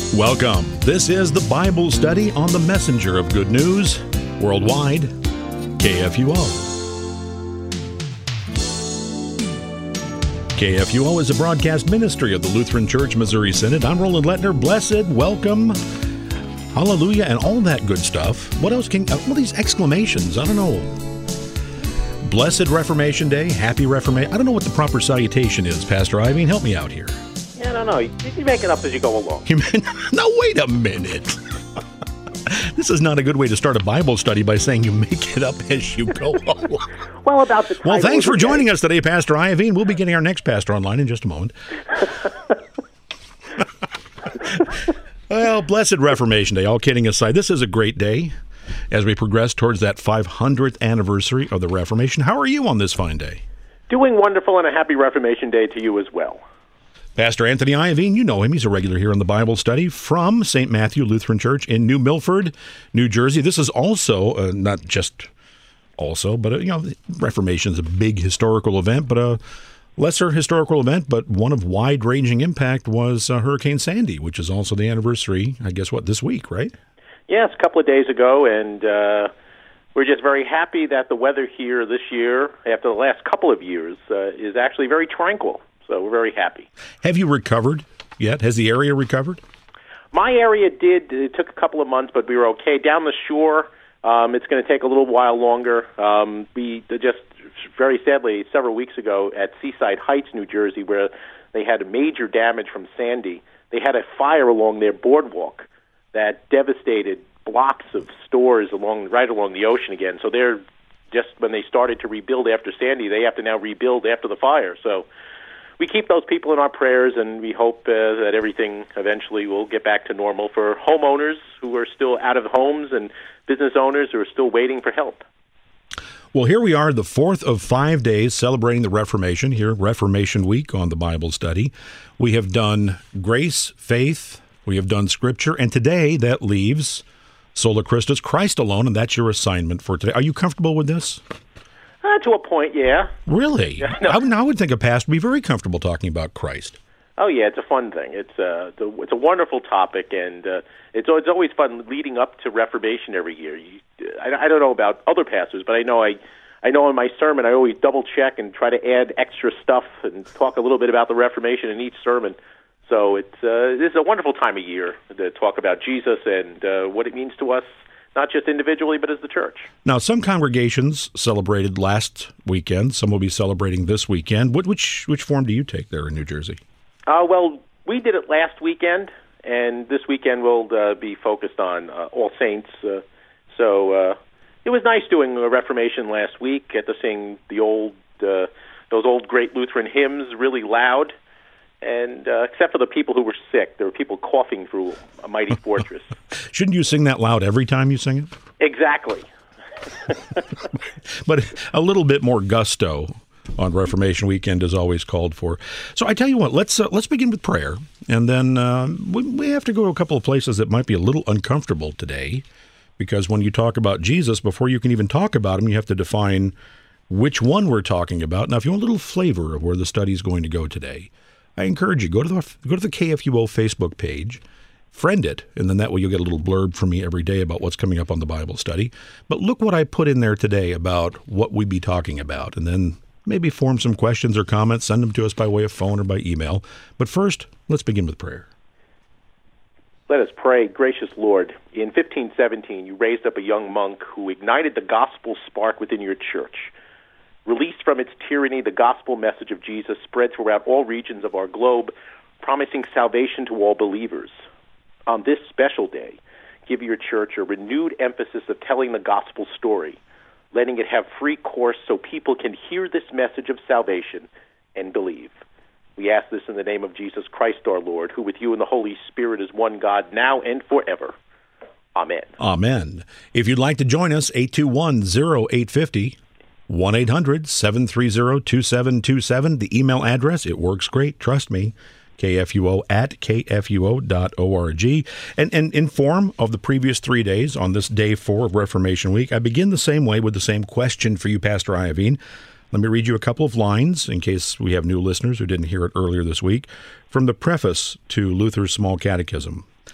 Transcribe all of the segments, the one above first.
Welcome. This is the Bible study on the messenger of good news, worldwide, KFUO. KFUO is a broadcast ministry of the Lutheran Church Missouri Synod. I'm Roland Lettner. Blessed, welcome, hallelujah, and all that good stuff. What else can, all these exclamations, I don't know. Blessed Reformation Day, Happy Reformation. I don't know what the proper salutation is, Pastor Iveen. Help me out here. Yeah, I don't know. You make it up as you go along. No, wait a minute. This is not a good way to start a Bible study by saying you make it up as you go along. Well, about the Well, thanks for joining us today, Pastor Iveen. We'll be getting our next pastor online in just a moment. Well, Blessed Reformation Day, all kidding aside, this is a great day as we progress towards that 500th anniversary of the Reformation. How are you on this fine day? Doing wonderful, and a happy Reformation Day to you as well. Pastor Anthony Iveen, you know him. He's a regular here on the Bible study from St. Matthew Lutheran Church in New Milford, New Jersey. This is also, not just also, but, Reformation is a big historical event, but a lesser historical event, but one of wide-ranging impact was Hurricane Sandy, which is also the anniversary, I guess, this week, right? Yes, a couple of days ago, and we're just very happy that the weather here this year, after the last couple of years, is actually very tranquil. So we're very happy. Have you recovered yet? Has the area recovered? My area did. It took a couple of months, but we were okay. Down the shore, it's going to take a little while longer. We just very sadly, several weeks ago at Seaside Heights, New Jersey, where they had a major damage from Sandy, they had a fire along their boardwalk that devastated blocks of stores right along the ocean again. So they're just, when they started to rebuild after Sandy, they have to now rebuild after the fire. So we keep those people in our prayers, and we hope that everything eventually will get back to normal for homeowners who are still out of homes and business owners who are still waiting for help. Well, here we are, the fourth of 5 days celebrating the Reformation, here, Reformation Week on the Bible study. We have done grace, faith, we have done Scripture, and today that leaves Sola Christus, Christ alone, and that's your assignment for today. Are you comfortable with this? To a point, yeah. Really? Yeah, no. I would think a pastor would be very comfortable talking about Christ. Oh, yeah, it's a fun thing. It's a wonderful topic, and it's always fun leading up to Reformation every year. I don't know about other pastors, but I know in my sermon I always double-check and try to add extra stuff and talk a little bit about the Reformation in each sermon. So this is a wonderful time of year to talk about Jesus and what it means to us, not just individually, but as the church. Now, some congregations celebrated last weekend. Some will be celebrating this weekend. Which form do you take there in New Jersey? Well, we did it last weekend, and this weekend we'll be focused on All Saints. So it was nice doing a Reformation last week, get to sing those old great Lutheran hymns really loud. And except for the people who were sick, there were people coughing through a mighty fortress. Shouldn't you sing that loud every time you sing it? Exactly. But a little bit more gusto on Reformation Weekend is always called for. So I tell you what, let's begin with prayer, and then we have to go to a couple of places that might be a little uncomfortable today, because when you talk about Jesus, before you can even talk about him, you have to define which one we're talking about. Now, if you want a little flavor of where the study is going to go today, I encourage you, go to the KFUO Facebook page, friend it, and then that way you'll get a little blurb from me every day about what's coming up on the Bible study. But look what I put in there today about what we'd be talking about, and then maybe form some questions or comments, send them to us by way of phone or by email. But first, let's begin with prayer. Let us pray. Gracious Lord, in 1517, you raised up a young monk who ignited the gospel spark within your church. Released from its tyranny, the gospel message of Jesus spread throughout all regions of our globe, promising salvation to all believers. On this special day, give your church a renewed emphasis of telling the gospel story, letting it have free course so people can hear this message of salvation and believe. We ask this in the name of Jesus Christ our Lord, who with you and the Holy Spirit is one God, now and forever. Amen. Amen. If you'd like to join us, 821-0850. 1-800-730-2727. The email address, it works great, trust me, kfuo@kfuo.org. And in form of the previous 3 days, on this day 4 of Reformation Week, I begin the same way with the same question for you, Pastor Iveen. Let me read you a couple of lines in case we have new listeners who didn't hear it earlier this week from the preface to Luther's Small Catechism.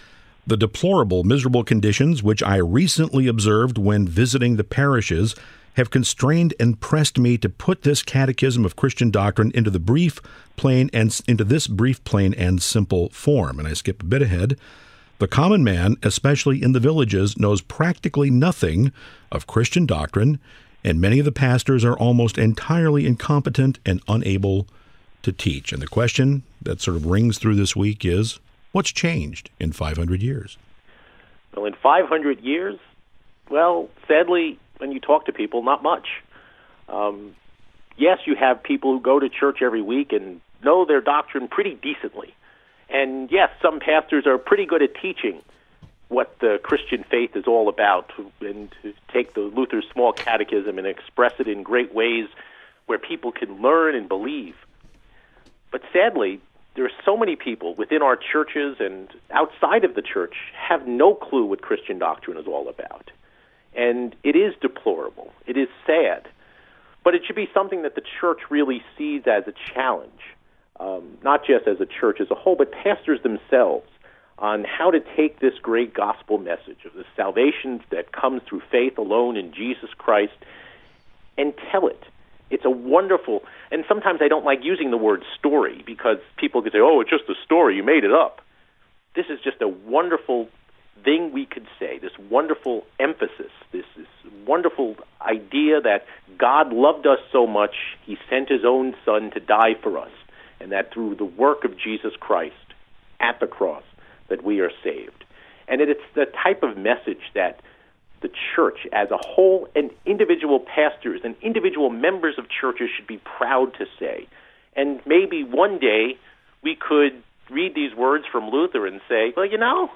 The deplorable, miserable conditions which I recently observed when visiting the parishes have constrained and pressed me to put this catechism of Christian doctrine into this brief, plain, and simple form. And I skip a bit ahead. The common man, especially in the villages, knows practically nothing of Christian doctrine, and many of the pastors are almost entirely incompetent and unable to teach. And the question that sort of rings through this week is, what's changed in 500 years? Well, in 500 years, well, sadly, when you talk to people, not much. Yes, you have people who go to church every week and know their doctrine pretty decently. And yes, some pastors are pretty good at teaching what the Christian faith is all about, and to take the Luther's Small Catechism and express it in great ways where people can learn and believe. But sadly, there are so many people within our churches and outside of the church have no clue what Christian doctrine is all about. And it is deplorable. It is sad. But it should be something that the church really sees as a challenge, not just as a church as a whole, but pastors themselves, on how to take this great gospel message of the salvation that comes through faith alone in Jesus Christ and tell it. It's a wonderful, and sometimes I don't like using the word story because people could say, oh, it's just a story, you made it up. This is just a wonderful thing we could say, this wonderful emphasis, this wonderful idea that God loved us so much, he sent his own son to die for us, and that through the work of Jesus Christ at the cross that we are saved. And it's the type of message that the church as a whole and individual pastors and individual members of churches should be proud to say. And maybe one day we could read these words from Luther and say, well, you know,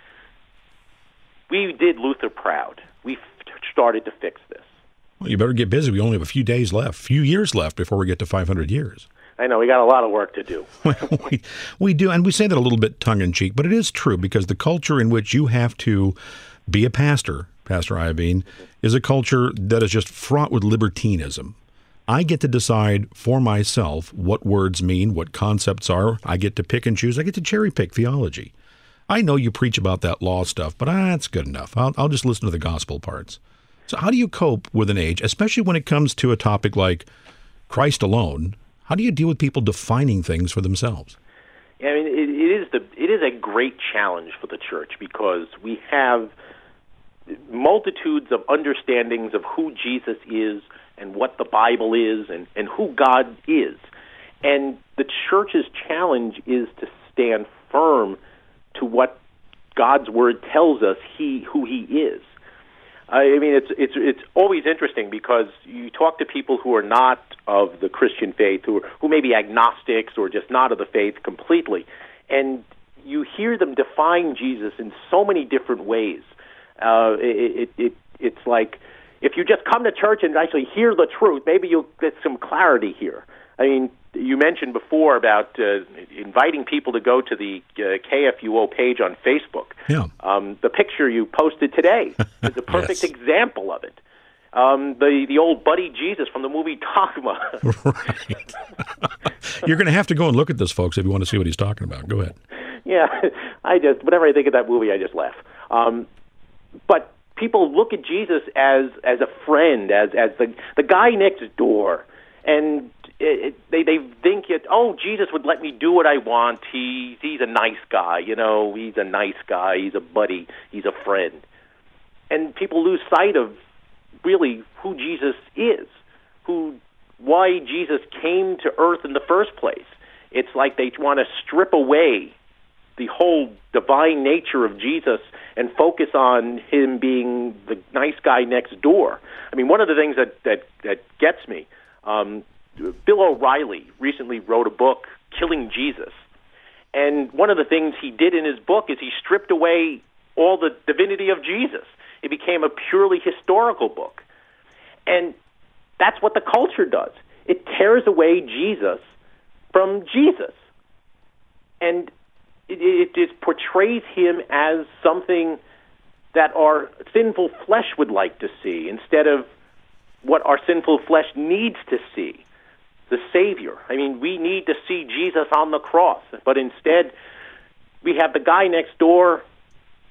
we did Luther proud. We started to fix this. Well, you better get busy. We only have a few days left, few years left before we get to 500 years. I know, we got a lot of work to do. we do, and we say that a little bit tongue-in-cheek, but it is true because the culture in which you have to be a pastor, Pastor Iovine, is a culture that is just fraught with libertinism. I get to decide for myself what words mean, what concepts are. I get to pick and choose. I get to cherry-pick theology. I know you preach about that law stuff, but that's good enough. I'll just listen to the gospel parts. So how do you cope with an age, especially when it comes to a topic like Christ alone? How do you deal with people defining things for themselves? I mean, it is a great challenge for the church because we have multitudes of understandings of who Jesus is and what the Bible is and who God is. And the church's challenge is to stand firm to what God's Word tells us who He is. I mean, it's always interesting because you talk to people who are not of the Christian faith, who may be agnostics or just not of the faith completely, and you hear them define Jesus in so many different ways. It's like if you just come to church and actually hear the truth, maybe you'll get some clarity here. I mean, you mentioned before about inviting people to go to the KFUO page on Facebook. Yeah. The picture you posted today is a perfect example of it. The old Buddy Jesus from the movie Dogma. Right. You're going to have to go and look at this, folks, if you want to see what he's talking about. Go ahead. Yeah, whenever I think of that movie, I just laugh. But people look at Jesus as a friend, as the guy next door, and they think Jesus would let me do what I want. He's a nice guy, he's a nice guy. He's a buddy. He's a friend. And people lose sight of really who Jesus is, why Jesus came to earth in the first place. It's like they want to strip away the whole divine nature of Jesus and focus on him being the nice guy next door. I mean, one of the things that gets me, Bill O'Reilly recently wrote a book, Killing Jesus. And one of the things he did in his book is he stripped away all the divinity of Jesus. It became a purely historical book. And that's what the culture does. It tears away Jesus from Jesus. And it just portrays him as something that our sinful flesh would like to see instead of what our sinful flesh needs to see, the Savior. I mean, we need to see Jesus on the cross, but instead we have the guy next door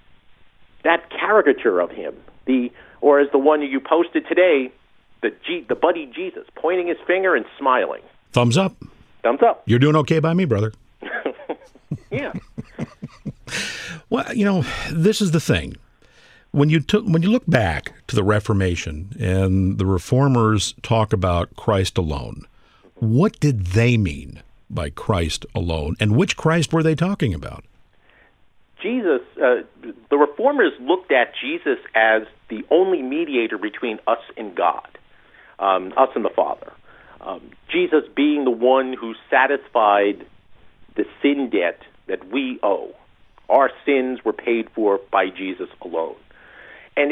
that caricature of him, or as the one you posted today, the buddy Jesus, pointing his finger and smiling. Thumbs up. Thumbs up. You're doing okay by me, brother. Yeah. Well, this is the thing. When you look back to the Reformation and the Reformers talk about Christ alone, what did they mean by Christ alone, and which Christ were they talking about? Jesus, the Reformers looked at Jesus as the only mediator between us and God, us and the Father. Jesus being the one who satisfied the sin debt that we owe. Our sins were paid for by Jesus alone. And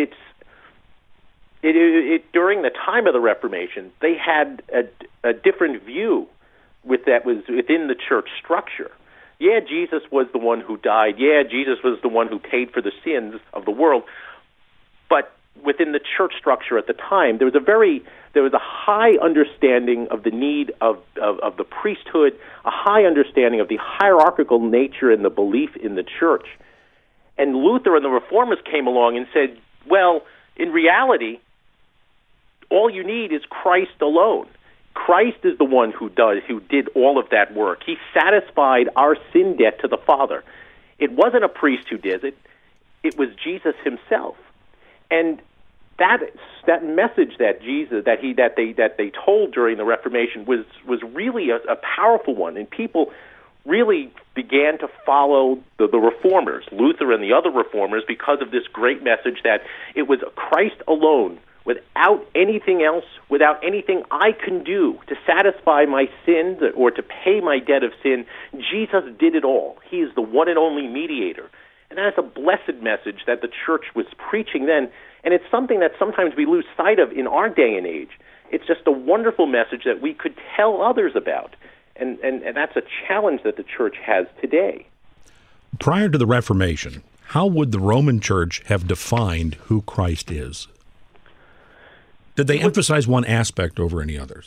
during the time of the Reformation, they had a different view that was within the church structure. Yeah, Jesus was the one who died. Yeah, Jesus was the one who paid for the sins of the world. But within the church structure at the time, there was a high understanding of the need of the priesthood, a high understanding of the hierarchical nature and the belief in the church. And Luther and the Reformers came along and said, well, in reality, all you need is Christ alone. Christ is the one who did all of that work. He satisfied our sin debt to the Father. It wasn't a priest who did it. It was Jesus himself. And that message that they told during the Reformation was really a powerful one, and people really began to follow the Reformers, Luther and the other Reformers, because of this great message that it was Christ alone, without anything else, without anything I can do to satisfy my sins or to pay my debt of sin. Jesus did it all. He is the one and only mediator. And that's a blessed message that the church was preaching then, and it's something that sometimes we lose sight of in our day and age. It's just a wonderful message that we could tell others about, and that's a challenge that the church has today. Prior to the Reformation, how would the Roman Church have defined who Christ is? Did they emphasize one aspect over any others?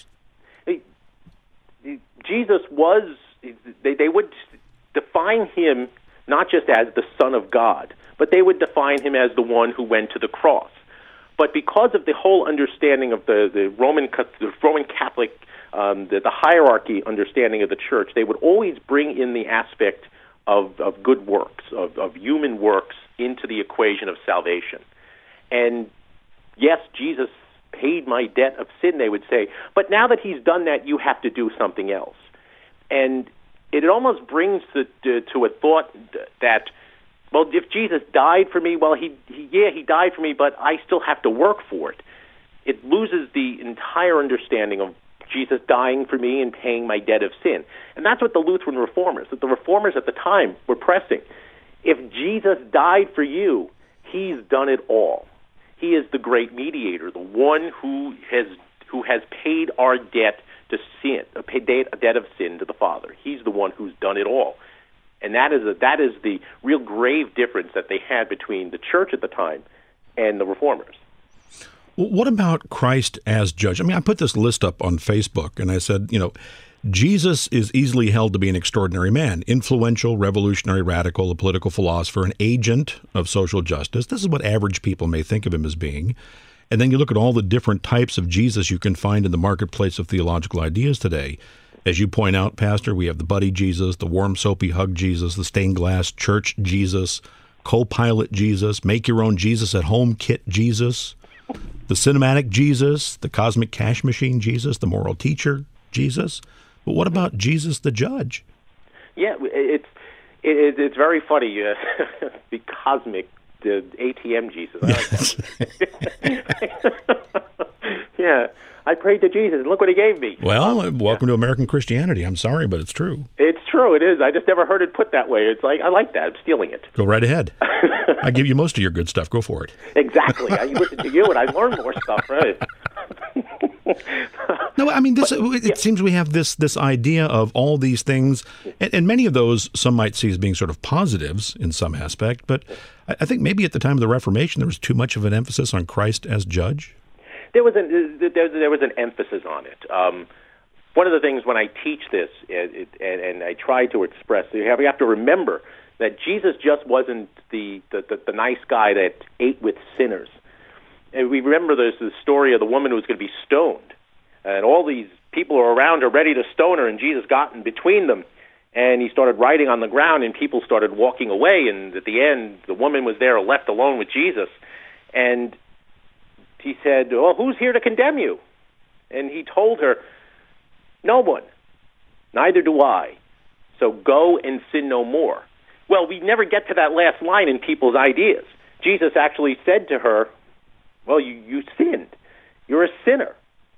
Jesus was, they would define him not just as the Son of God, but they would define him as the one who went to the cross. But because of the whole understanding of the Roman Catholic, the hierarchy understanding of the church, they would always bring in the aspect of good works, of human works, into the equation of salvation. And yes, Jesus paid my debt of sin, they would say, but now that he's done that, you have to do something else. And it almost brings to a thought that, well, if Jesus died for me, well, he died for me, but I still have to work for it. It loses the entire understanding of Jesus dying for me and paying my debt of sin. And that's what the Lutheran Reformers, that the Reformers at the time were pressing. If Jesus died for you, he's done it all. He is the great mediator, the one who has paid our debt to sin, a debt of sin to the Father. He's the one who's done it all. And that is the real grave difference that they had between the church at the time and the Reformers. Well, what about Christ as judge? I mean, I put this list up on Facebook, and I said, Jesus is easily held to be an extraordinary man, influential, revolutionary, radical, a political philosopher, an agent of social justice. This is what average people may think of him as being. And then you look at all the different types of Jesus you can find in the marketplace of theological ideas today. As you point out, Pastor, we have the buddy Jesus, the warm, soapy hug Jesus, the stained glass church Jesus, co-pilot Jesus, make your own Jesus at home kit Jesus, the cinematic Jesus, the cosmic cash machine Jesus, the moral teacher Jesus. But what about Jesus the judge? Yeah, it's very funny. The cosmic, the ATM Jesus. I like that. Yeah, I prayed to Jesus, and look what he gave me. Well, welcome to American Christianity. I'm sorry, but it's true. It's true, it is. I just never heard it put that way. It's like, I like that. I'm stealing it. Go right ahead. I give you most of your good stuff. Go for it. Exactly. I listen to you, and I learn more stuff, right? No, I mean, it seems we have this idea of all these things, and many of those some might see as being sort of positives in some aspect, but I think maybe at the time of the Reformation there was too much of an emphasis on Christ as judge. There was an emphasis on it. One of the things when I teach this, and I try to express, we have to remember, that Jesus just wasn't the nice guy that ate with sinners. And we remember there's the story of the woman who was going to be stoned, and all these people are around her ready to stone her, and Jesus got in between them, and he started writing on the ground, and people started walking away, and at the end, the woman was there left alone with Jesus, and he said, "Well, who's here to condemn you?" And he told her, "No one, neither do I. So go and sin no more." Well, we never get to that last line in people's ideas. Jesus actually said to her, "Well, you sinned. You're a sinner.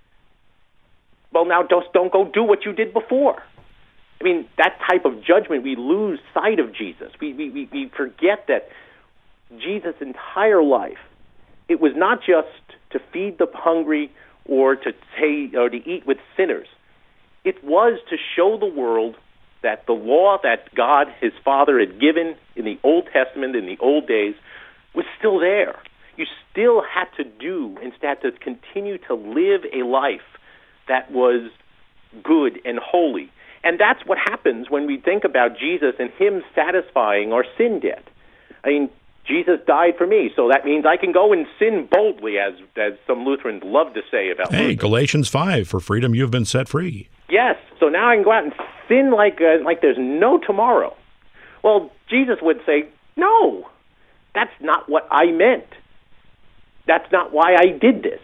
Well, now don't go do what you did before." I mean, that type of judgment, we lose sight of Jesus. We forget that Jesus' entire life, it was not just to feed the hungry or to eat with sinners. It was to show the world that the law that God, his Father, had given in the Old Testament, in the old days, was still there. You still had to do, instead to continue to live a life that was good and holy. And that's what happens when we think about Jesus and him satisfying our sin debt. I mean, Jesus died for me, so that means I can go and sin boldly, as some Lutherans love to say about Hey, Luther. Galatians 5, for freedom you have been set free. Yes, so now I can go out and sin like there's no tomorrow. Well, Jesus would say, no, that's not what I meant. That's not why I did this.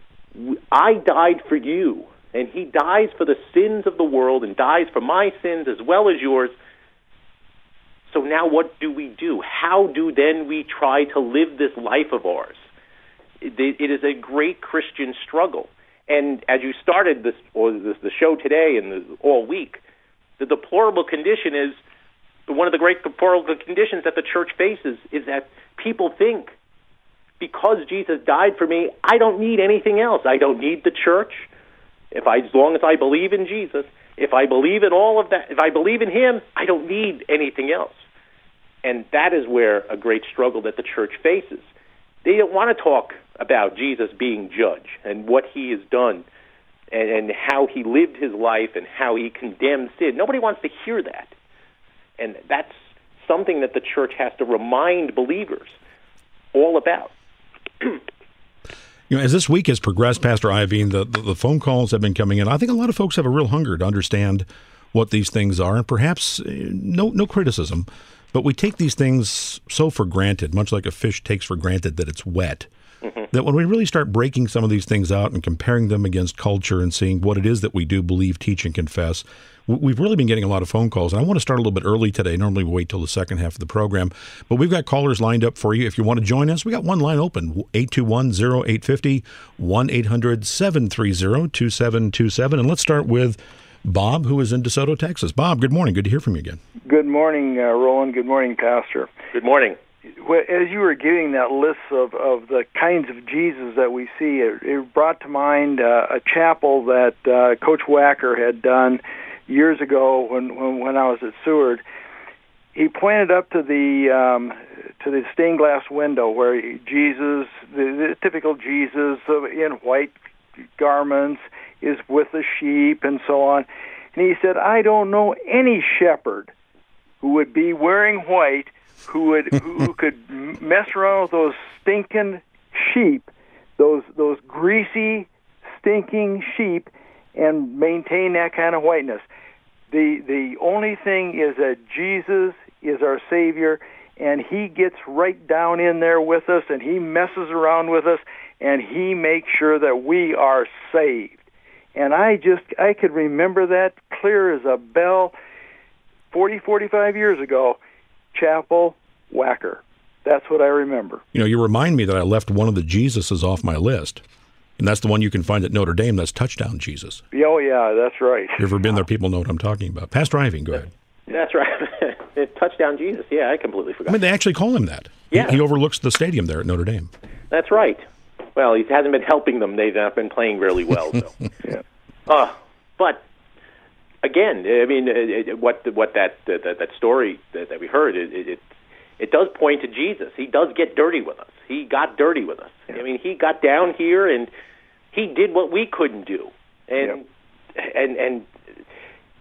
I died for you, and he dies for the sins of the world and dies for my sins as well as yours. So now what do we do? How do then we try to live this life of ours? It is a great Christian struggle. And as you started the show today and all week, the deplorable condition is, one of the great deplorable conditions that the church faces is that people think, because Jesus died for me, I don't need anything else. I don't need the church. As long as I believe in Jesus, if I believe in all of that, if I believe in him, I don't need anything else. And that is where a great struggle that the church faces. They don't want to talk about Jesus being judge and what he has done and how he lived his life and how he condemned sin. Nobody wants to hear that. And that's something that the church has to remind believers all about. As this week has progressed, Pastor Iveen, the phone calls have been coming in. I think a lot of folks have a real hunger to understand what these things are, and perhaps no criticism, but we take these things so for granted, much like a fish takes for granted that it's wet, that when we really start breaking some of these things out and comparing them against culture and seeing what it is that we do believe, teach, and confess, we've really been getting a lot of phone calls. And I want to start a little bit early today. Normally we wait till the second half of the program. But we've got callers lined up for you. If you want to join us, we got one line open, 821-0850, 1-800-730-2727. And let's start with Bob, who is in DeSoto, Texas. Bob, good morning. Good to hear from you again. Good morning, Roland. Good morning, Pastor. Good morning. As you were giving that list of the kinds of Jesus that we see, it brought to mind a chapel that Coach Wacker had done years ago when I was at Seward. He pointed up to the stained glass window where Jesus, the typical Jesus in white garments, is with the sheep and so on. And he said, I don't know any shepherd who would be wearing white who could mess around with those stinking sheep, those greasy, stinking sheep, and maintain that kind of whiteness. The only thing is that Jesus is our Savior, and he gets right down in there with us, and he messes around with us, and he makes sure that we are saved. And I could remember that clear as a bell 45 years ago, Chapel Wacker. That's what I remember. You remind me that I left one of the Jesuses off my list, and that's the one you can find at Notre Dame. That's Touchdown Jesus. Oh, yeah, that's right. If you've ever been there, people know what I'm talking about. Pastor Iveen, go ahead. That's right. Touchdown Jesus. Yeah, I completely forgot. I mean, they actually call him that. Yeah. He overlooks the stadium there at Notre Dame. That's right. Well, he hasn't been helping them. They've not been playing really well. So. Yeah. But again, I mean, what that story that we heard, it does point to Jesus. He does get dirty with us. He got dirty with us. Yeah. I mean, he got down here and he did what we couldn't do. And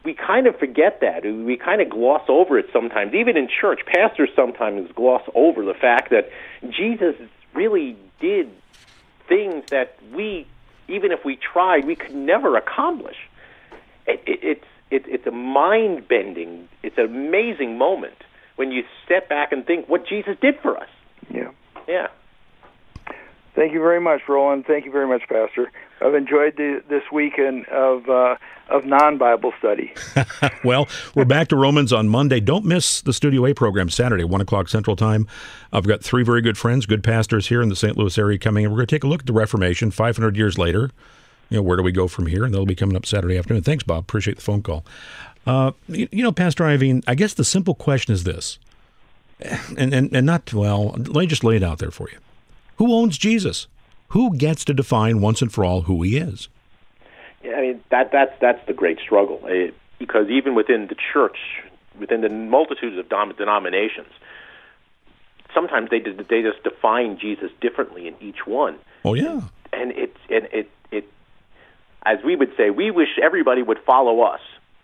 we kind of forget that. We kind of gloss over it sometimes. Even in church, pastors sometimes gloss over the fact that Jesus really did things that we, even if we tried, we could never accomplish. It's a mind-bending, it's an amazing moment when you step back and think what Jesus did for us. Yeah. Yeah. Thank you very much, Roland. Thank you very much, Pastor. I've enjoyed this weekend of non-Bible study. Well, we're back to Romans on Monday. Don't miss the Studio A program Saturday, 1 o'clock Central Time. I've got three very good friends, good pastors here in the St. Louis area coming, and we're going to take a look at the Reformation 500 years later. Where do we go from here? And they'll be coming up Saturday afternoon. Thanks, Bob. Appreciate the phone call. Pastor Iveen, I guess the simple question is this, and not, well, let me just lay it out there for you. Who owns Jesus? Who gets to define once and for all who he is? Yeah, I mean, that's the great struggle, because even within the church, within the multitudes of denominations, sometimes they just define Jesus differently in each one. Oh yeah, and it as we would say, we wish everybody would follow us.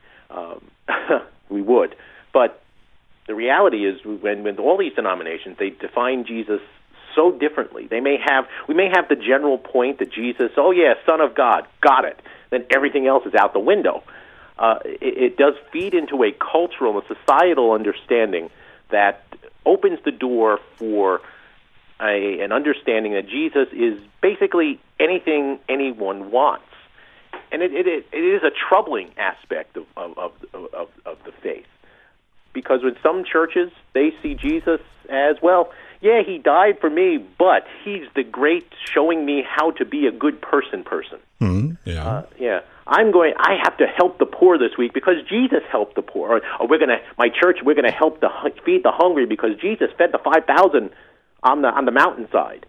We would, but the reality is, when all these denominations, they define Jesus so differently. We may have the general point that Jesus, oh yeah, Son of God, got it. Then everything else is out the window. It does feed into a cultural and societal understanding that opens the door for an understanding that Jesus is basically anything anyone wants. And it is a troubling aspect of the faith, because in some churches they see Jesus as, well, yeah, he died for me, but he's the great showing me how to be a good person. Mm-hmm. Yeah. I have to help the poor this week because Jesus helped the poor. Or we're going to help feed the hungry because Jesus fed the 5,000 on the mountainside.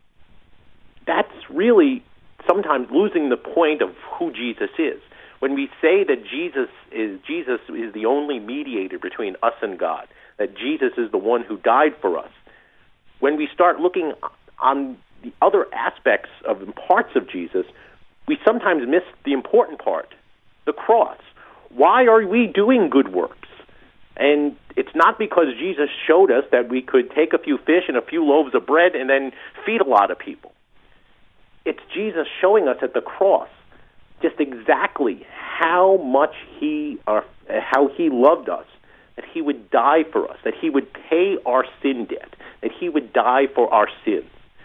That's really sometimes losing the point of who Jesus is. When we say that Jesus is the only mediator between us and God, that Jesus is the one who died for us, when we start looking on the other aspects of parts of Jesus, we sometimes miss the important part, the cross. Why are we doing good works? And it's not because Jesus showed us that we could take a few fish and a few loaves of bread and then feed a lot of people. It's Jesus showing us at the cross just exactly how much how he loved us, that he would die for us, that he would pay our sin debt, that he would die for our sins.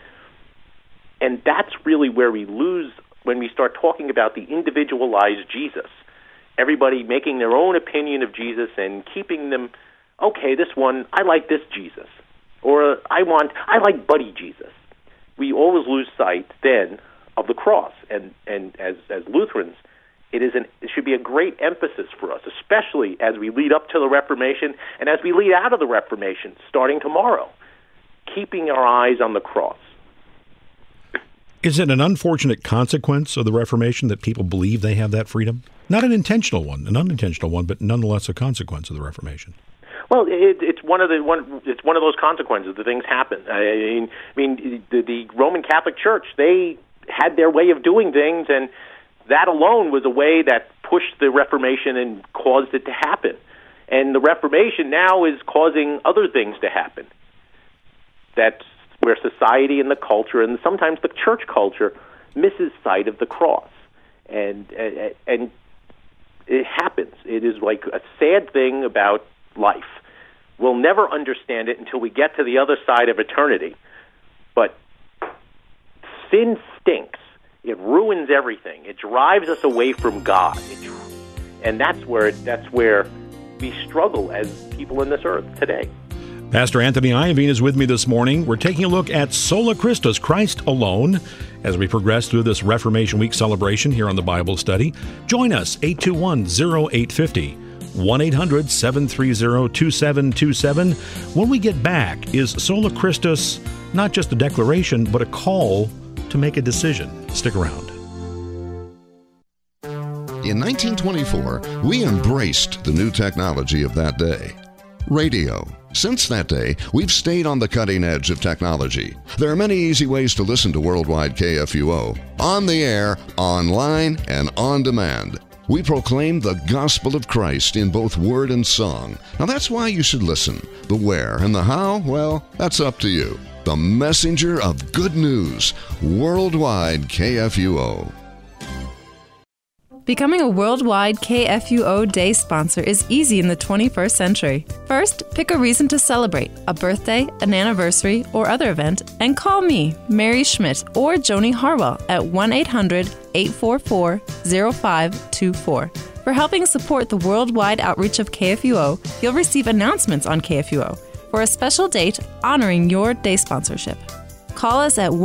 And that's really where we lose when we start talking about the individualized Jesus. Everybody making their own opinion of Jesus and keeping them, okay, this one, I like this Jesus. Or I like Buddy Jesus. We always lose sight then of the cross. And as Lutherans, it should be a great emphasis for us, especially as we lead up to the Reformation and as we lead out of the Reformation starting tomorrow, keeping our eyes on the cross. Is it an unfortunate consequence of the Reformation that people believe they have that freedom? Not an intentional one, an unintentional one, but nonetheless a consequence of the Reformation. Well, it's one of those consequences. The things happen. I mean, the Roman Catholic Church, they had their way of doing things, and that alone was a way that pushed the Reformation and caused it to happen. And the Reformation now is causing other things to happen. That's where society and the culture, and sometimes the church culture, misses sight of the cross. And it happens. It is like a sad thing about life. We'll never understand it until we get to the other side of eternity. But sin stinks. It ruins everything. It drives us away from God. And that's where we struggle as people in this earth today. Pastor Anthony Iovine is with me this morning. We're taking a look at Sola Christus, Christ alone, as we progress through this Reformation Week celebration here on the Bible Study. Join us, 821-0850, 1-800-730-2727. When we get back, is Sola Christus not just a declaration, but a call to make a decision? Stick around. In 1924, we embraced the new technology of that day, radio. Since that day, we've stayed on the cutting edge of technology. There are many easy ways to listen to Worldwide KFUO, on the air, online, and on demand. We proclaim the gospel of Christ in both word and song. Now that's why you should listen. The where and the how, well, that's up to you. The messenger of good news, Worldwide KFUO. Becoming a Worldwide KFUO Day sponsor is easy in the 21st century. First, pick a reason to celebrate, a birthday, an anniversary, or other event, and call me, Mary Schmidt, or Joni Harwell at 1-800-844-0524. For helping support the worldwide outreach of KFUO, you'll receive announcements on KFUO for a special date honoring your day sponsorship. Call us at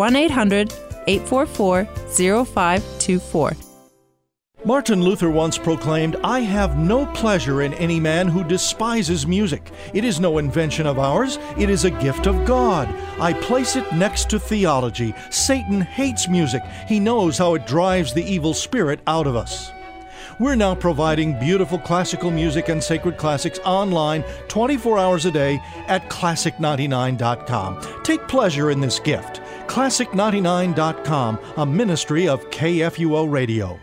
1-800-844-0524. Martin Luther once proclaimed, "I have no pleasure in any man who despises music. It is no invention of ours. It is a gift of God. I place it next to theology. Satan hates music. He knows how it drives the evil spirit out of us." We're now providing beautiful classical music and sacred classics online 24 hours a day at Classic99.com. Take pleasure in this gift. Classic99.com, a ministry of KFUO Radio.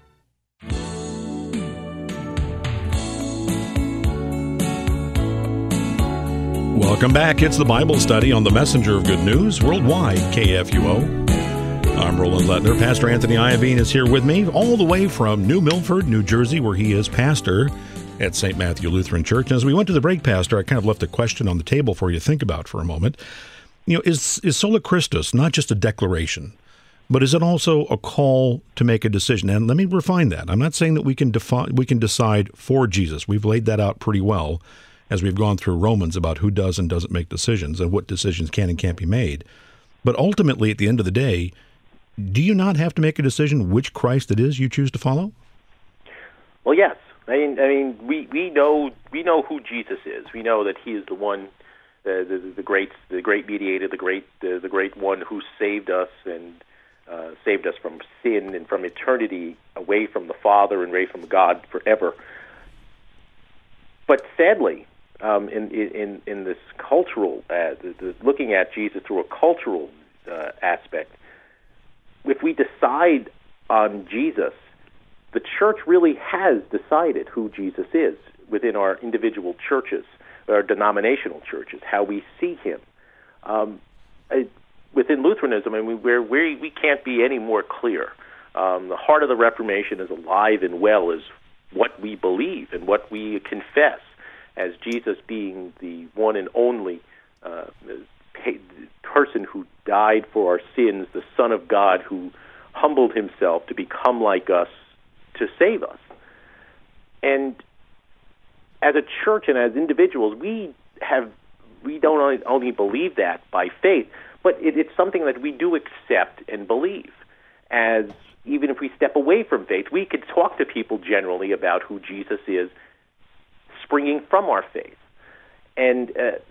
Welcome back. It's the Bible study on the Messenger of Good News, Worldwide KFUO. I'm Roland Lettner. Pastor Anthony Iovine is here with me, all the way from New Milford, New Jersey, where he is pastor at St. Matthew Lutheran Church. And as we went to the break, Pastor, I kind of left a question on the table for you to think about for a moment. You know, is Sola Christus not just a declaration, but is it also a call to make a decision? And let me refine that. I'm not saying that we can decide for Jesus. We've laid that out pretty well as we've gone through Romans about who does and doesn't make decisions and what decisions can and can't be made. But ultimately, at the end of the day, do you not have to make a decision which Christ it is you choose to follow? Well, yes. I mean, we know who Jesus is. We know that He is the one, the great mediator, the great one who saved us and saved us from sin and from eternity, away from the Father and away from God forever. But sadly, in this cultural, looking at Jesus through a cultural aspect, if we decide on Jesus, the church really has decided who Jesus is within our individual churches, our denominational churches, how we see Him. Within Lutheranism, I mean, we can't be any more clear. The heart of the Reformation is alive and well as what we believe and what we confess as Jesus being the one and only person who died for our sins, the Son of God who humbled Himself to become like us to save us. And as a church and as individuals, we don't only believe that by faith, but it's something that we do accept and believe. As even if we step away from faith, we could talk to people generally about who Jesus is, springing from our faith. And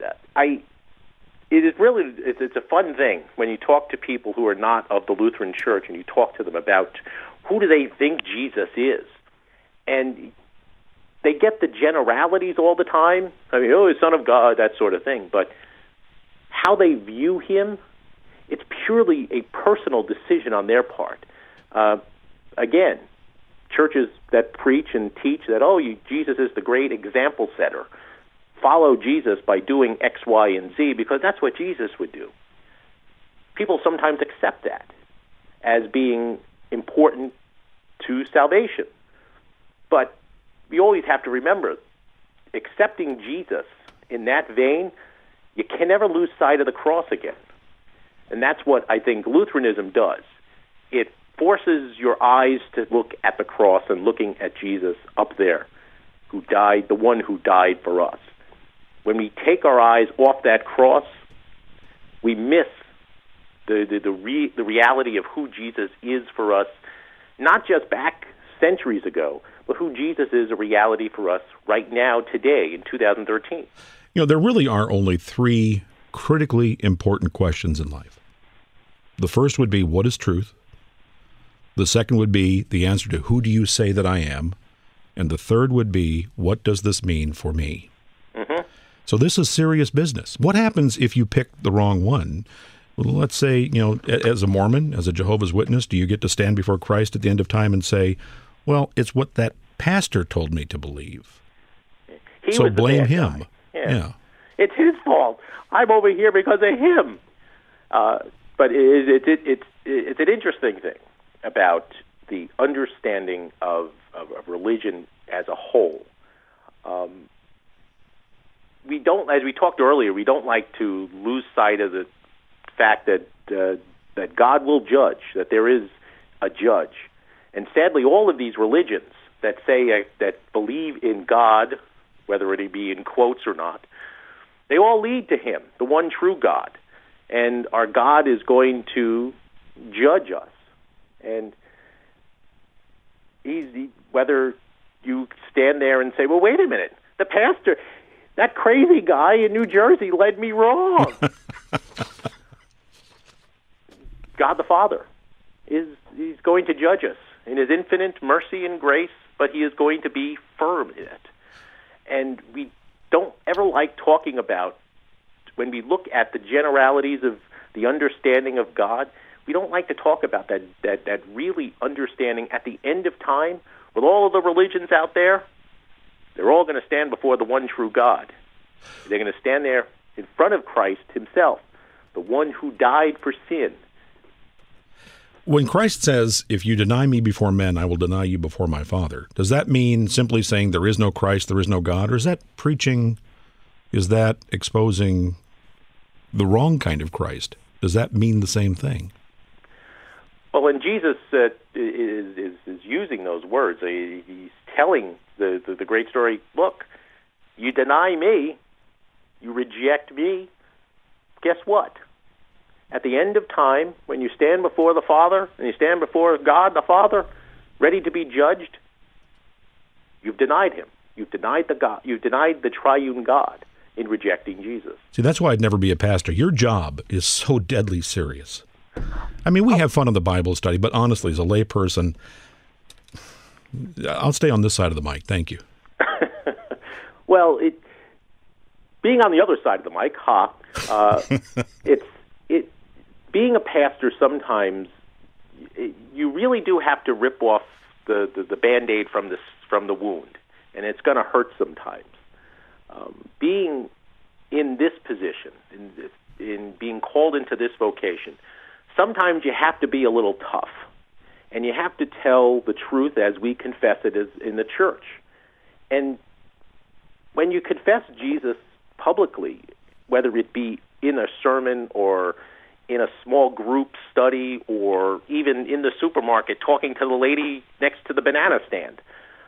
it's a fun thing when you talk to people who are not of the Lutheran Church and you talk to them about who do they think Jesus is. And they get the generalities all the time. I mean, He's Son of God, that sort of thing. But how they view Him, it's purely a personal decision on their part. Again, churches that preach and teach that, Jesus is the great example setter. Follow Jesus by doing X, Y, and Z because that's what Jesus would do. People sometimes accept that as being important to salvation. But we always have to remember, accepting Jesus in that vein, you can never lose sight of the cross again. And that's what I think Lutheranism does. It forces your eyes to look at the cross and looking at Jesus up there, who died, the one who died for us. When we take our eyes off that cross, we miss the reality of who Jesus is for us, not just back centuries ago, but who Jesus is a reality for us right now, today, in 2013. You know, there really are only three critically important questions in life. The first would be, what is truth? The second would be the answer to, who do you say that I am? And the third would be, what does this mean for me? Mm-hmm. So this is serious business. What happens if you pick the wrong one? Well, let's say, as a Mormon, as a Jehovah's Witness, do you get to stand before Christ at the end of time and say, well, it's what that pastor told me to believe. He So was the blame bad him. guy. Yeah. It's his fault. I'm over here because of him. But it's an interesting thing about the understanding of religion as a whole. We don't, as we talked earlier, we don't like to lose sight of the fact that God will judge, that there is a judge. And sadly, all of these religions that say that believe in God, whether it be in quotes or not, they all lead to him, the one true God. And our God is going to judge us. And whether you stand there and say, well, wait a minute, the pastor, that crazy guy in New Jersey led me wrong. God the Father he's going to judge us in his infinite mercy and grace, but he is going to be firm in it. And we don't ever like talking about, when we look at the generalities of the understanding of God, we don't like to talk about that really understanding at the end of time, with all of the religions out there, they're all going to stand before the one true God. They're going to stand there in front of Christ himself, the one who died for sin. When Christ says, if you deny me before men, I will deny you before my Father, does that mean simply saying there is no Christ, there is no God? Or is that preaching, is that exposing the wrong kind of Christ? Does that mean the same thing? Well, when Jesus is using those words, he's telling the great story, look, you deny me, you reject me, guess what? At the end of time, when you stand before the Father, and you stand before God the Father, ready to be judged, you've denied him. You've denied the God. You've denied the triune God in rejecting Jesus. See, that's why I'd never be a pastor. Your job is so deadly serious. I mean, we have fun on the Bible study, but honestly, as a layperson, I'll stay on this side of the mic. Thank you. Well, being on the other side of the mic, being a pastor sometimes, you really do have to rip off the Band-Aid from the wound, and it's going to hurt sometimes. Being in this position, in being called into this vocation, sometimes you have to be a little tough, and you have to tell the truth as we confess it as in the church. And when you confess Jesus publicly, whether it be in a sermon or in a small group study or even in the supermarket talking to the lady next to the banana stand,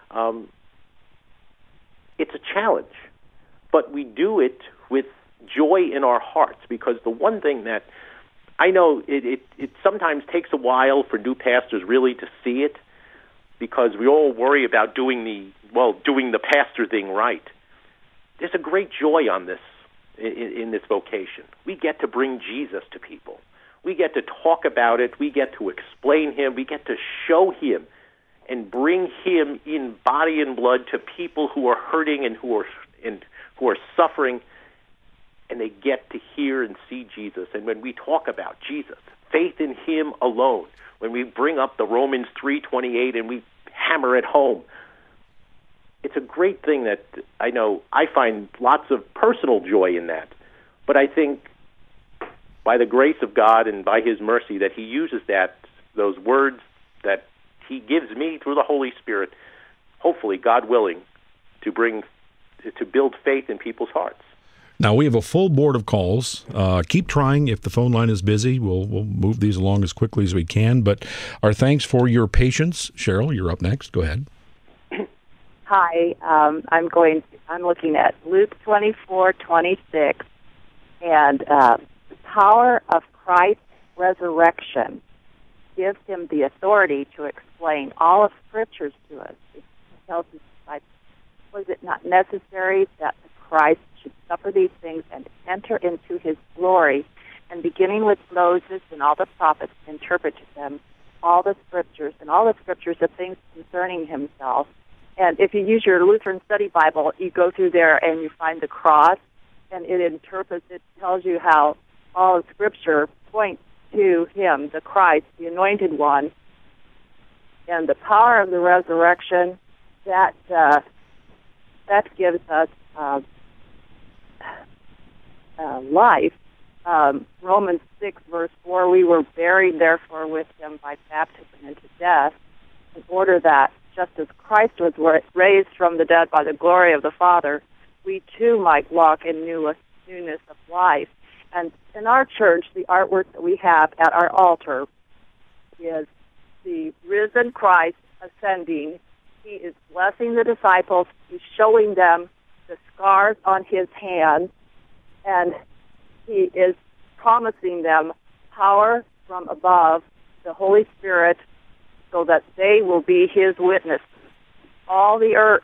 it's a challenge. But we do it with joy in our hearts, because the one thing that I know, it sometimes takes a while for new pastors really to see it, because we all worry about doing the pastor thing right. There's a great joy on this in this vocation. We get to bring Jesus to people. We get to talk about it. We get to explain him. We get to show him and bring him in body and blood to people who are hurting and who are suffering, and they get to hear and see Jesus. And when we talk about Jesus, faith in him alone, when we bring up the Romans 3:28 and we hammer it home, it's a great thing that I know I find lots of personal joy in that. But I think by the grace of God and by his mercy that he uses those words that he gives me through the Holy Spirit, hopefully, God willing, to build faith in people's hearts. Now, we have a full board of calls. Keep trying. If the phone line is busy, we'll move these along as quickly as we can. But our thanks for your patience. Cheryl, you're up next. Go ahead. Hi. I'm looking at Luke 24:26, and the power of Christ's resurrection gives him the authority to explain all of Scriptures to us. It tells us, was it not necessary that Christ should suffer these things and enter into his glory? And beginning with Moses and all the prophets, interpret to them all the Scriptures of things concerning himself. And if you use your Lutheran Study Bible, you go through there and you find the cross, and it tells you how all of Scripture points to him, the Christ, the Anointed One. And the power of the resurrection that gives us life. Romans 6, verse 4, we were buried, therefore, with him by baptism into death, in order that, just as Christ was raised from the dead by the glory of the Father, we too might walk in newness of life. And in our church, the artwork that we have at our altar is the risen Christ ascending. He is blessing the disciples. He's showing them the scars on his hands, and he is promising them power from above, the Holy Spirit, so that they will be his witnesses. All the earth.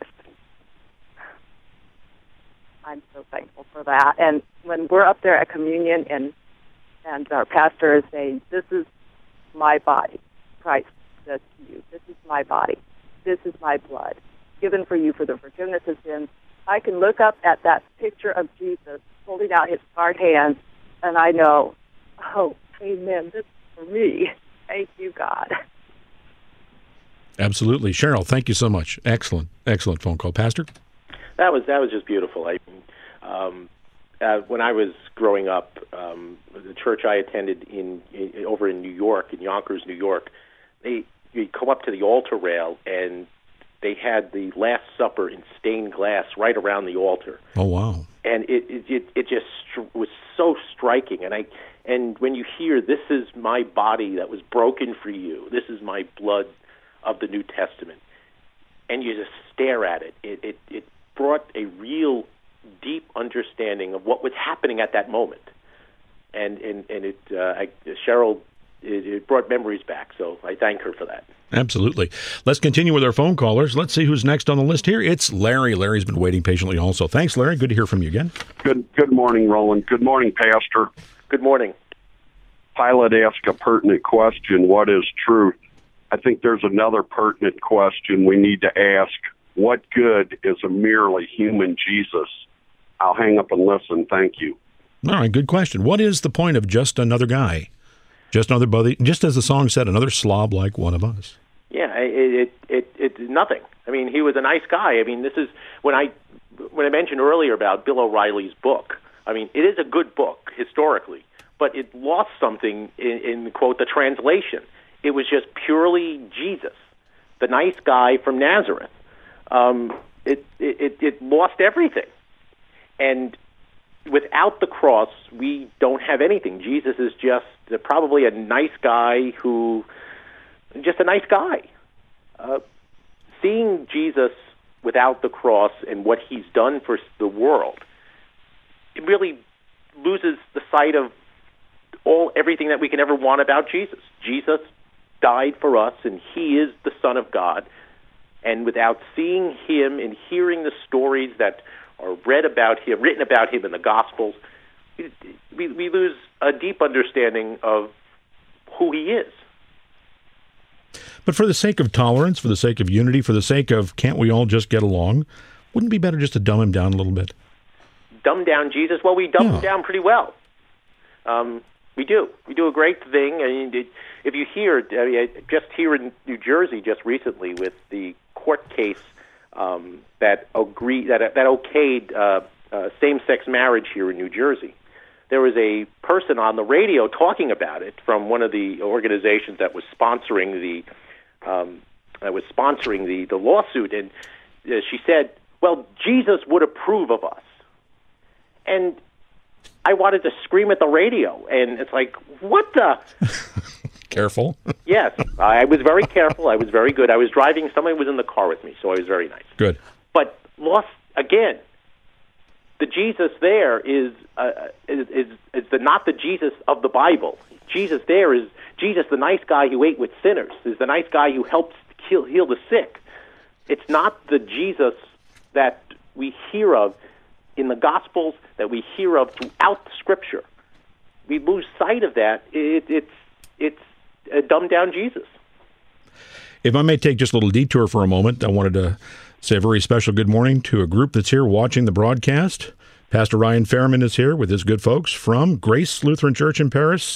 I'm so thankful for that. And when we're up there at communion and our pastor is saying, "This is my body," Christ says to you, "This is my body. This is my blood, given for you for the forgiveness of sins," I can look up at that picture of Jesus holding out his scarred hands, and I know, oh, amen, this is for me. Thank you, God. Absolutely. Cheryl, thank you so much. Excellent phone call. Pastor? That was just beautiful. When I was growing up, the church I attended over in New York, in Yonkers, New York, you'd come up to the altar rail, and they had the Last Supper in stained glass right around the altar. Oh, wow. And it just was so striking. And when you hear, "This is my body that was broken for you. This is my blood of the New Testament," and you just stare at it, it brought a real deep understanding of what was happening at that moment. And Cheryl, it brought memories back, so I thank her for that. Absolutely. Let's continue with our phone callers. Let's see who's next on the list here. It's Larry. Larry's been waiting patiently also. Thanks, Larry. Good to hear from you again. Good morning, Roland. Good morning, Pastor. Good morning. Pilate asked a pertinent question, what is truth? I think there's another pertinent question we need to ask. What good is a merely human Jesus? I'll hang up and listen. Thank you. All right, good question. What is the point of just another guy? Just another buddy? Just as the song said, another slob like one of us. Yeah, it's nothing. I mean, he was a nice guy. I mean, this is when I mentioned earlier about Bill O'Reilly's book. I mean, it is a good book historically, but it lost something in quote, the translation. It was just purely Jesus, the nice guy from Nazareth. It lost everything. And without the cross, we don't have anything. Jesus is just probably a nice guy just a nice guy. Seeing Jesus without the cross and what he's done for the world, it really loses the sight of everything that we can ever want about Jesus. Jesus died for us, and he is the Son of God. And without seeing him and hearing the stories that are written about him in the Gospels, we lose a deep understanding of who he is. But for the sake of tolerance, for the sake of unity, for the sake of can't we all just get along, wouldn't it be better just to dumb him down a little bit? Dumb down Jesus? Well, we dumb him down pretty well. We do. We do a great thing. I mean, if you hear, just here in New Jersey, just recently, with the court case that okayed same-sex marriage here in New Jersey, there was a person on the radio talking about it from one of the organizations that was sponsoring the lawsuit, and she said, "Well, Jesus would approve of us," and I wanted to scream at the radio, and it's like, what the? Careful. Yes, I was very careful. I was very good. I was driving. Somebody was in the car with me, so I was very nice. Good. But lost again. The Jesus there is not the Jesus of the Bible. Jesus there is Jesus, the nice guy who ate with sinners, is the nice guy who helps heal the sick. It's not the Jesus that we hear of in the Gospels, that we hear of throughout the Scripture. We lose sight of that. It's a dumbed down Jesus. If I may take just a little detour for a moment, I wanted to say a very special good morning to a group that's here watching the broadcast. Pastor Ryan Fairman is here with his good folks from Grace Lutheran Church in Paris.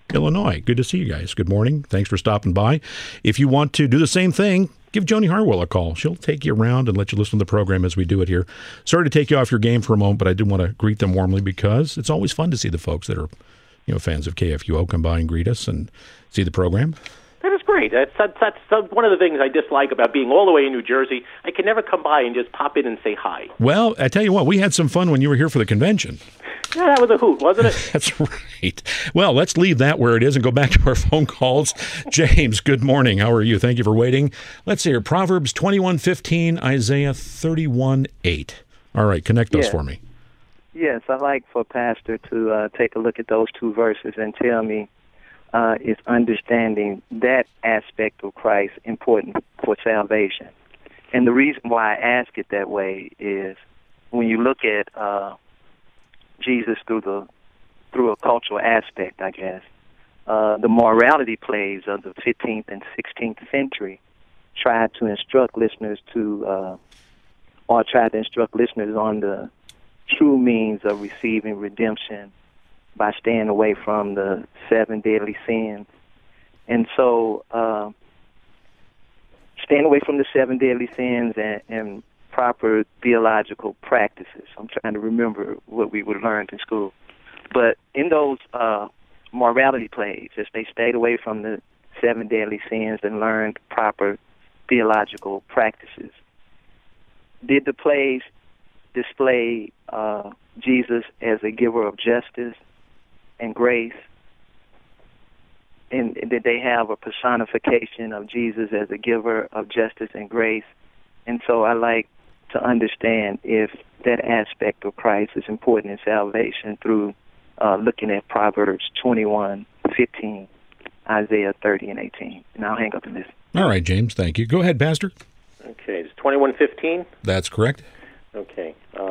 Illinois. Good to see you guys. Good morning. Thanks for stopping by. If you want to do the same thing, give Joni Harwell a call. She'll take you around and let you listen to the program as we do it here. Sorry to take you off your game for a moment, but I did want to greet them warmly because it's always fun to see the folks that are, fans of KFUO come by and greet us and see the program. That is great. That's one of the things I dislike about being all the way in New Jersey. I can never come by and just pop in and say hi. Well, I tell you what, we had some fun when you were here for the convention. Yeah, that was a hoot, wasn't it? That's right. Well, let's leave that where it is and go back to our phone calls. James, good morning. How are you? Thank you for waiting. Let's see here. Proverbs 21:15, Isaiah 31:8. All right, connect those for me. Yes, I'd like for Pastor to take a look at those two verses and tell me is understanding that aspect of Christ important for salvation. And the reason why I ask it that way is when you look at Jesus through a cultural aspect, I guess, the morality plays of the 15th and 16th century tried to instruct listeners on the true means of receiving redemption by staying away from the 7 deadly sins. And so staying away from the 7 deadly sins and proper theological practices. I'm trying to remember what we would learn in school. But in those morality plays, as they stayed away from the 7 deadly sins and learned proper theological practices, did the plays display Jesus as a giver of justice and grace? And did they have a personification of Jesus as a giver of justice and grace? And so I like to understand if that aspect of Christ is important in salvation through looking at Proverbs 21:15, Isaiah 30:18. And I'll hang up and listen. All right, James, thank you. Go ahead, Pastor. Okay, it's 21:15? That's correct. Okay.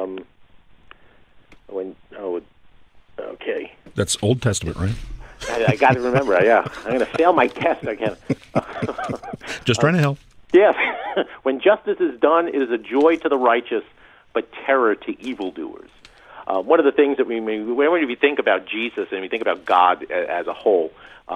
Okay. That's Old Testament, right? I got to remember. Yeah, I'm going to fail my test. I can't. Just trying to help. Yes. When justice is done, it is a joy to the righteous, but terror to evildoers. One of the things that when we think about Jesus and we think about God as a whole,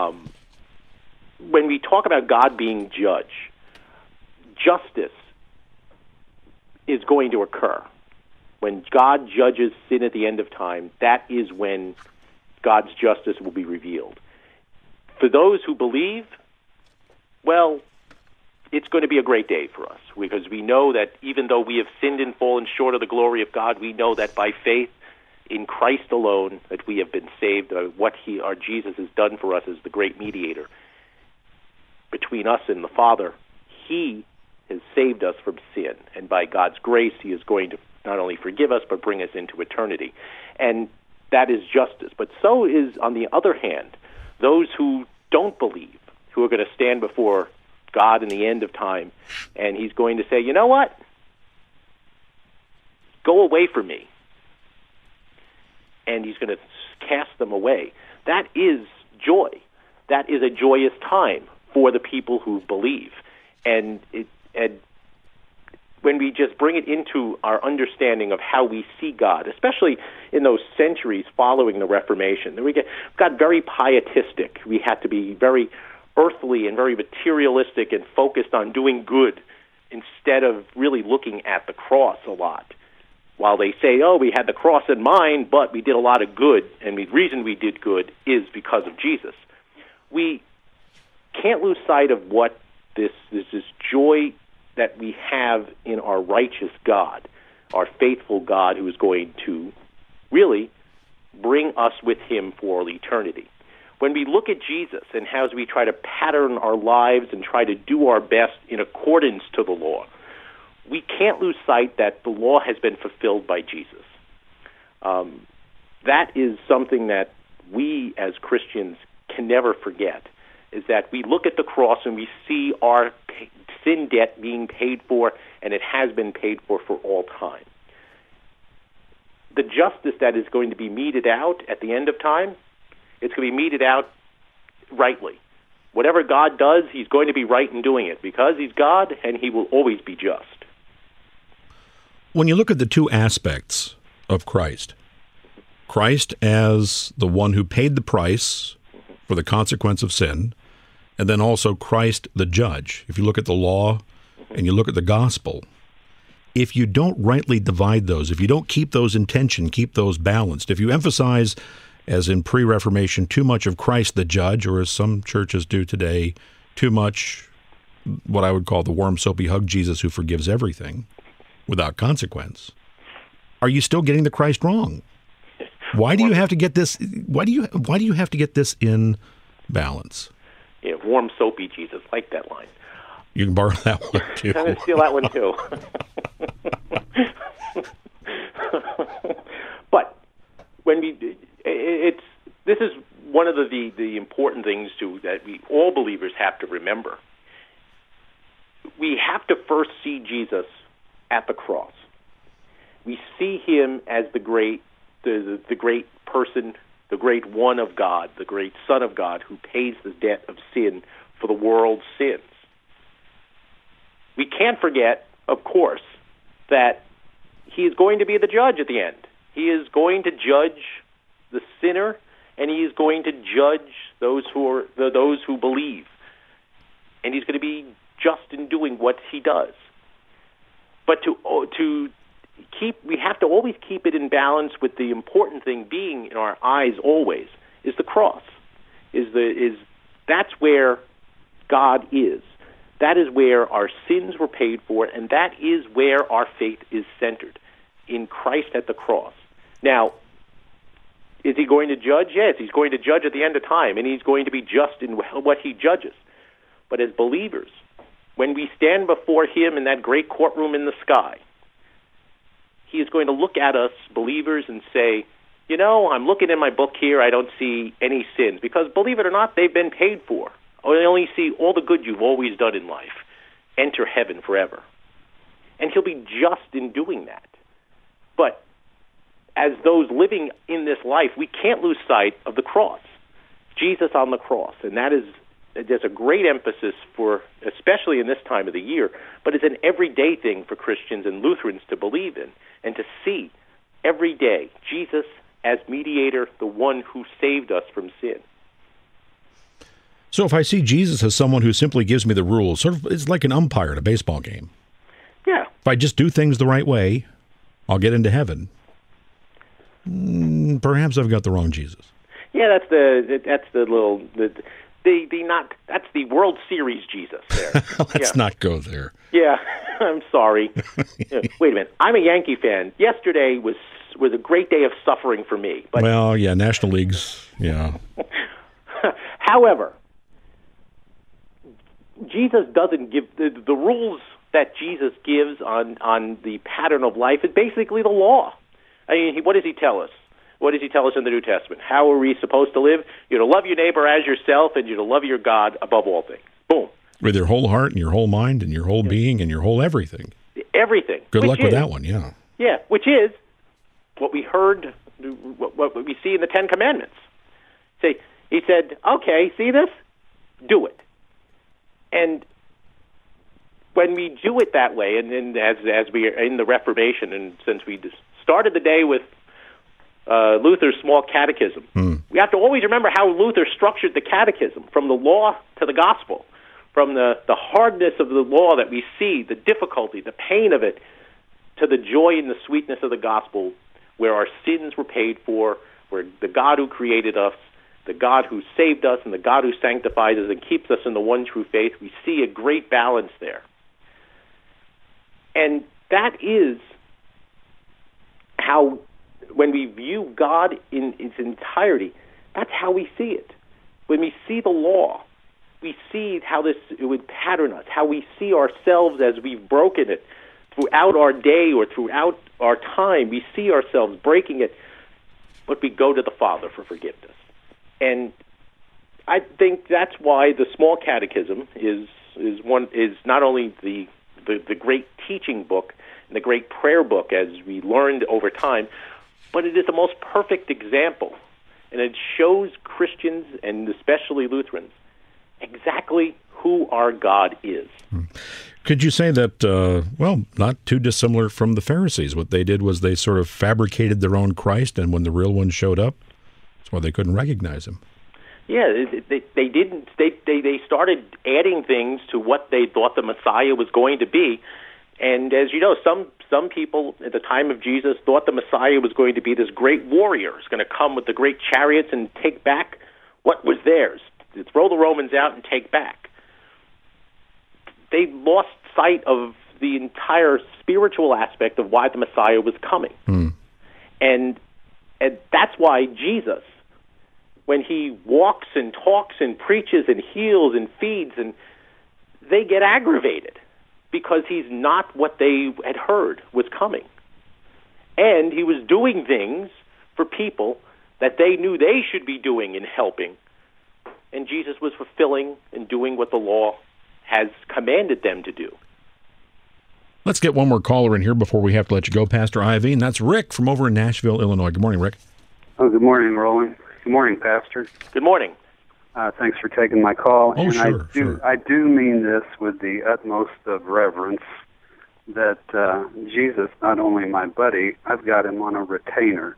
when we talk about God being judge, justice is going to occur. When God judges sin at the end of time, that is when God's justice will be revealed. For those who believe, well, it's going to be a great day for us because we know that even though we have sinned and fallen short of the glory of God, we know that by faith in Christ alone that we have been saved. What our Jesus has done for us as the great mediator between us and the Father. He has saved us from sin, and by God's grace, He is going to not only forgive us, but bring us into eternity. And that is justice. But so is, on the other hand, those who don't believe, who are going to stand before God in the end of time, and He's going to say, you know what? Go away from me. And He's going to cast them away. That is joy. That is a joyous time for the people who believe. And when we just bring it into our understanding of how we see God, especially in those centuries following the Reformation, we got very pietistic. We had to be very earthly and very materialistic and focused on doing good instead of really looking at the cross a lot. While they say, oh, we had the cross in mind, but we did a lot of good, and the reason we did good is because of Jesus. We can't lose sight of what this joy that we have in our righteous God, our faithful God who is going to really bring us with Him for all eternity. When we look at Jesus and how we try to pattern our lives and try to do our best in accordance to the law, we can't lose sight that the law has been fulfilled by Jesus. That is something that we as Christians can never forget, is that we look at the cross and we see our sin debt being paid for, and it has been paid for all time. The justice that is going to be meted out at the end of time, it's going to be meted out rightly. Whatever God does, He's going to be right in doing it because He's God and He will always be just. When you look at the two aspects of Christ as the one who paid the price for the consequence of sin, and then also Christ the judge. If you look at the law and you look at the gospel, if you don't rightly divide those, if you don't keep those in tension, keep those balanced, if you emphasize, as in pre-Reformation, too much of Christ the judge, or as some churches do today, too much what I would call the warm, soapy hug Jesus who forgives everything without consequence, are you still getting the Christ wrong? Why do you have to get this? Why do you have to get this in balance? Yeah, warm, soapy Jesus. Like that line. You can borrow that one too. I'm going to steal that one too. But when this is one of the important things that we all believers have to remember. We have to first see Jesus at the cross. We see him as the great person, the great one of God, the great Son of God who pays the debt of sin for the world's sins. We can't forget, of course, that he is going to be the judge at the end. He is going to judge the sinner, and he is going to judge those who believe. And he's going to be just in doing what he does. But we have to always keep it in balance with the important thing being in our eyes always is the cross. That's where God is. That is where our sins were paid for, and that is where our faith is centered, in Christ at the cross. Now, is he going to judge? Yes, he's going to judge at the end of time, and he's going to be just in what he judges. But as believers, when we stand before him in that great courtroom in the sky, he is going to look at us, believers, and say, I'm looking in my book here, I don't see any sins. Because, believe it or not, they've been paid for. I only see all the good you've always done in life. Enter heaven forever. And he'll be just in doing that. But as those living in this life, we can't lose sight of the cross. Jesus on the cross. And there's a great emphasis for, especially in this time of the year, but it's an everyday thing for Christians and Lutherans to believe in and to see every day Jesus as mediator, the one who saved us from sin. So if I see Jesus as someone who simply gives me the rules, sort of it's like an umpire at a baseball game. Yeah. If I just do things the right way, I'll get into heaven. Perhaps I've got the wrong Jesus. Yeah, that's the World Series Jesus there. Let's not go there. Yeah, I'm sorry. Wait a minute. I'm a Yankee fan. Yesterday was a great day of suffering for me. But well, yeah, National Leagues, yeah. However, Jesus doesn't give the rules that Jesus gives on the pattern of life is basically the law. I mean, what does he tell us? What does he tell us in the New Testament? How are we supposed to live? You're to love your neighbor as yourself, and you're to love your God above all things. Boom. With your whole heart and your whole mind and your whole being and your whole everything. Everything. Good luck with that one, yeah. Yeah, which is what we heard, what we see in the Ten Commandments. He said, okay, see this? Do it. And when we do it that way, and then as we are in the Reformation, and since we started the day with Luther's Small Catechism, we have to always remember how Luther structured the catechism, from the law to the gospel, from the hardness of the law that we see, the difficulty, the pain of it, to the joy and the sweetness of the gospel, where our sins were paid for, where the God who created us, the God who saved us, and the God who sanctifies us and keeps us in the one true faith. We see a great balance there. And that is how, when we view God in its entirety, that's how we see it. When we see the law, we see how it would pattern us, how we see ourselves as we've broken it throughout our day or throughout our time. We see ourselves breaking it, but we go to the Father for forgiveness. And I think that's why the Small Catechism is not only the great teaching book and the great prayer book as we learned over time, but it is the most perfect example, and it shows Christians, and especially Lutherans, exactly who our God is. Could you say that, not too dissimilar from the Pharisees? What they did was they sort of fabricated their own Christ, and when the real one showed up, that's why they couldn't recognize him. Yeah, they didn't. They started adding things to what they thought the Messiah was going to be, and as you know, some people at the time of Jesus thought the Messiah was going to be this great warrior, who's going to come with the great chariots and take back what was theirs, to throw the Romans out and take back. They lost sight of the entire spiritual aspect of why the Messiah was coming, and that's why Jesus, when he walks and talks and preaches and heals and feeds, and they get aggravated because he's not what they had heard was coming. And he was doing things for people that they knew they should be doing and helping. And Jesus was fulfilling and doing what the law has commanded them to do. Let's get one more caller in here before we have to let you go, Pastor Ivy, and that's Rick from over in Nashville, Illinois. Good morning, Rick. Oh, good morning, Roland. Good morning, Pastor. Good morning. Thanks for taking my call. Oh, and sure. I do mean this with the utmost of reverence, that Jesus, not only my buddy, I've got him on a retainer.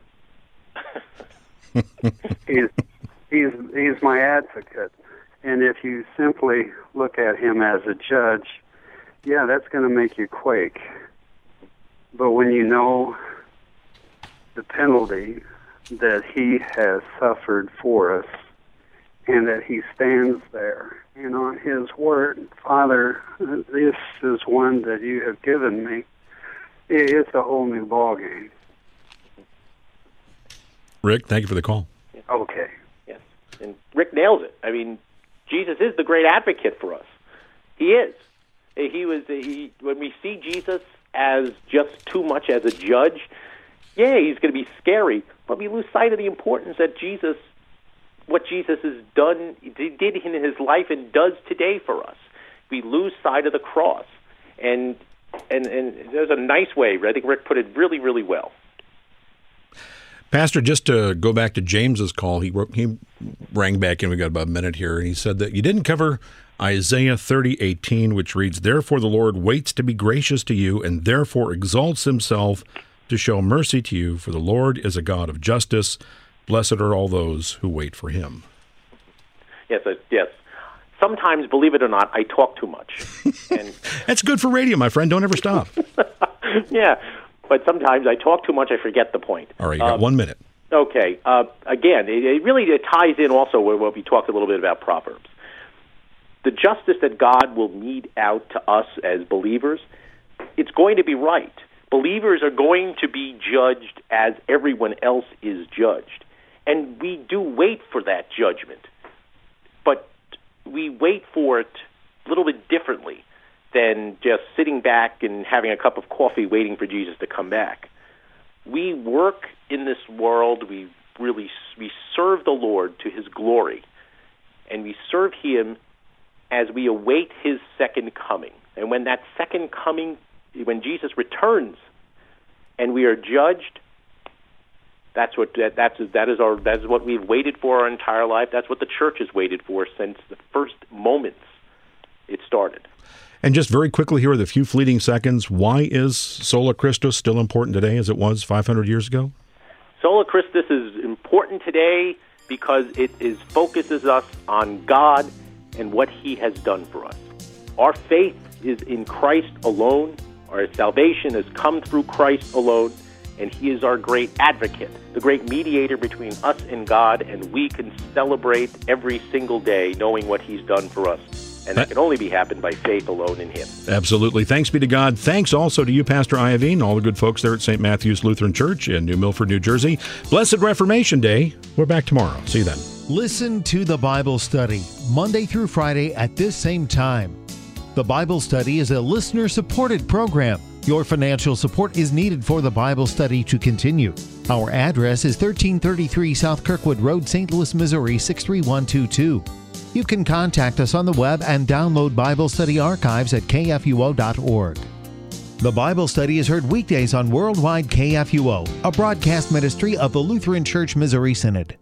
He's my advocate. And if you simply look at him as a judge, yeah, that's going to make you quake. But when you know the penalty that he has suffered for us, and that he stands there, and on his word, Father, this is one that you have given me, it's a whole new ballgame. Rick, thank you for the call. Okay. Yes, and Rick nails it. I mean, Jesus is the great advocate for us. He is. When we see Jesus as just too much as a judge, yeah, he's going to be scary, but we lose sight of the importance that what Jesus has done, did in his life and does today for us. We lose sight of the cross. And there's a nice way, I think Rick put it really, really well. Pastor, just to go back to James's call, he rang back in, we got about a minute here, and he said that you didn't cover Isaiah 30:18, which reads, "Therefore the Lord waits to be gracious to you, and therefore exalts himself to show mercy to you, for the Lord is a God of justice. Blessed are all those who wait for him." Yes. Sometimes, believe it or not, I talk too much. And that's good for radio, my friend. Don't ever stop. Yeah, but sometimes I talk too much, I forget the point. All right, you got 1 minute. Okay. Again, it really ties in also with what we talked a little bit about Proverbs. The justice that God will mete out to us as believers, it's going to be right. Believers are going to be judged as everyone else is judged. And we do wait for that judgment. But we wait for it a little bit differently than just sitting back and having a cup of coffee waiting for Jesus to come back. We work in this world, we serve the Lord to his glory, and we serve him as we await his second coming. And when that second coming, when Jesus returns and we are judged, that is what we've waited for our entire life. That's what the church has waited for since the first moments it started. And just very quickly here, with a few fleeting seconds, why is Sola Christus still important today as it was 500 years ago? Sola Christus is important today because it focuses us on God and what he has done for us. Our faith is in Christ alone. Our salvation has come through Christ alone, and he is our great advocate, the great mediator between us and God, and we can celebrate every single day knowing what he's done for us. And that can only be happened by faith alone in him. Absolutely. Thanks be to God. Thanks also to you, Pastor Ivy, and all the good folks there at St. Matthew's Lutheran Church in New Milford, New Jersey. Blessed Reformation Day. We're back tomorrow. See you then. Listen to the Bible Study, Monday through Friday at this same time. The Bible Study is a listener-supported program. Your financial support is needed for the Bible Study to continue. Our address is 1333 South Kirkwood Road, St. Louis, Missouri, 63122. You can contact us on the web and download Bible Study archives at kfuo.org. The Bible Study is heard weekdays on Worldwide KFUO, a broadcast ministry of the Lutheran Church Missouri Synod.